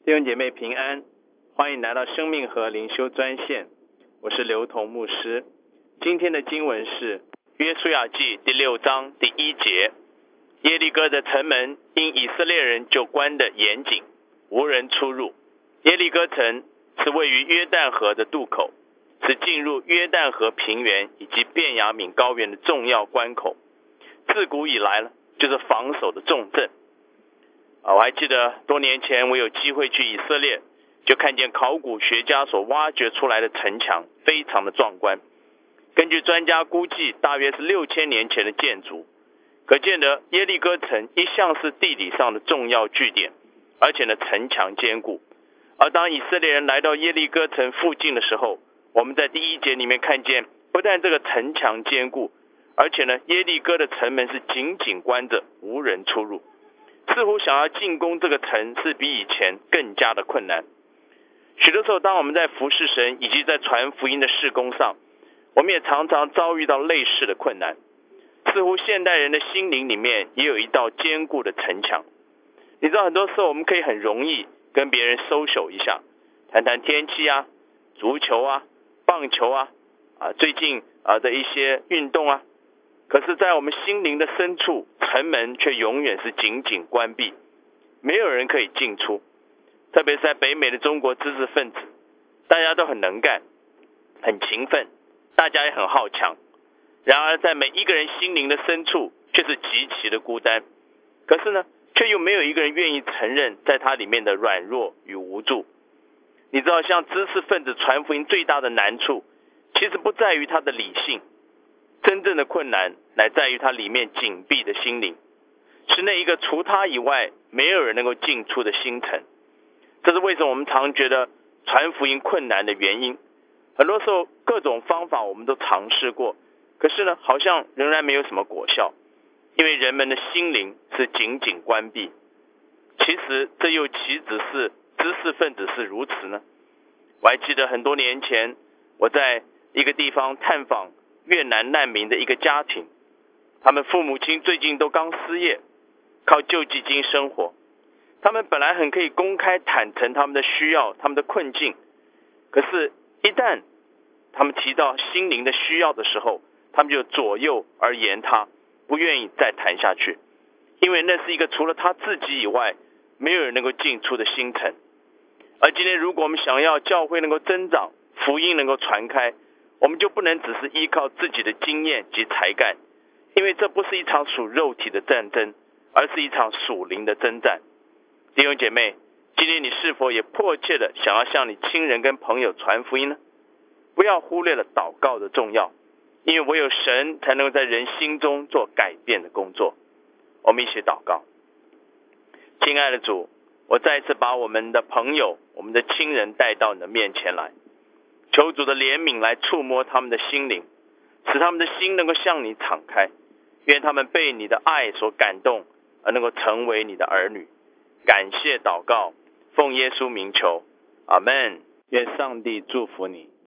弟兄姐妹平安，欢迎来到生命河灵修专线，我是刘同牧师。今天的经文是约书亚记第6章第1节，耶利哥的城门因以色列人就关得严谨，无人出入。耶利哥城是位于约旦河的渡口，是进入约旦河平原以及便雅悯高原的重要关口，自古以来呢就是防守的重镇。我还记得多年前我有机会去以色列，就看见考古学家所挖掘出来的城墙非常的壮观。根据专家估计，大约是6000年前的建筑，可见得耶利哥城一向是地理上的重要据点，而且呢城墙坚固。而当以色列人来到耶利哥城附近的时候，我们在第1节里面看见，不但这个城墙坚固，而且呢耶利哥的城门是紧紧关着，无人出入。似乎想要进攻这个城是比以前更加的困难。许多时候，当我们在服侍神以及在传福音的事工上，我们也常常遭遇到类似的困难。似乎现代人的心灵里面也有一道坚固的城墙。你知道，很多时候我们可以很容易跟别人social一下，谈谈天气啊、足球啊、棒球啊、最近的一些运动啊。可是在我们心灵的深处，城门却永远是紧紧关闭，没有人可以进出。特别是在北美的中国知识分子，大家都很能干，很勤奋，大家也很好强。然而在每一个人心灵的深处却是极其的孤单，可是呢却又没有一个人愿意承认在他里面的软弱与无助。你知道，像知识分子传福音最大的难处，其实不在于他的理性，真正的困难乃在于他里面紧闭的心灵，是那一个除他以外没有人能够进出的星辰。这是为什么我们常觉得传福音困难的原因。很多时候各种方法我们都尝试过，可是呢好像仍然没有什么果效，因为人们的心灵是紧紧关闭。其实这又岂止是知识分子是如此呢？我还记得很多年前我在一个地方探访越南难民的一个家庭，他们父母亲最近都刚失业，靠救济金生活。他们本来很可以公开坦诚他们的需要，他们的困境，可是一旦他们提到心灵的需要的时候，他们就左右而言他，不愿意再谈下去，因为那是一个除了他自己以外没有人能够进出的星辰。而今天如果我们想要教会能够增长，福音能够传开，我们就不能只是依靠自己的经验及才干，因为这不是一场属肉体的战争，而是一场属灵的征战。弟兄姐妹，今天你是否也迫切的想要向你亲人跟朋友传福音呢？不要忽略了祷告的重要，因为唯有神才能够在人心中做改变的工作。我们一起祷告。亲爱的主，我再一次把我们的朋友、我们的亲人带到你的面前来，求主的怜悯来触摸他们的心灵，使他们的心能够向你敞开，愿他们被你的爱所感动，而能够成为你的儿女。感谢祷告，奉耶稣名求，阿们。愿上帝祝福你。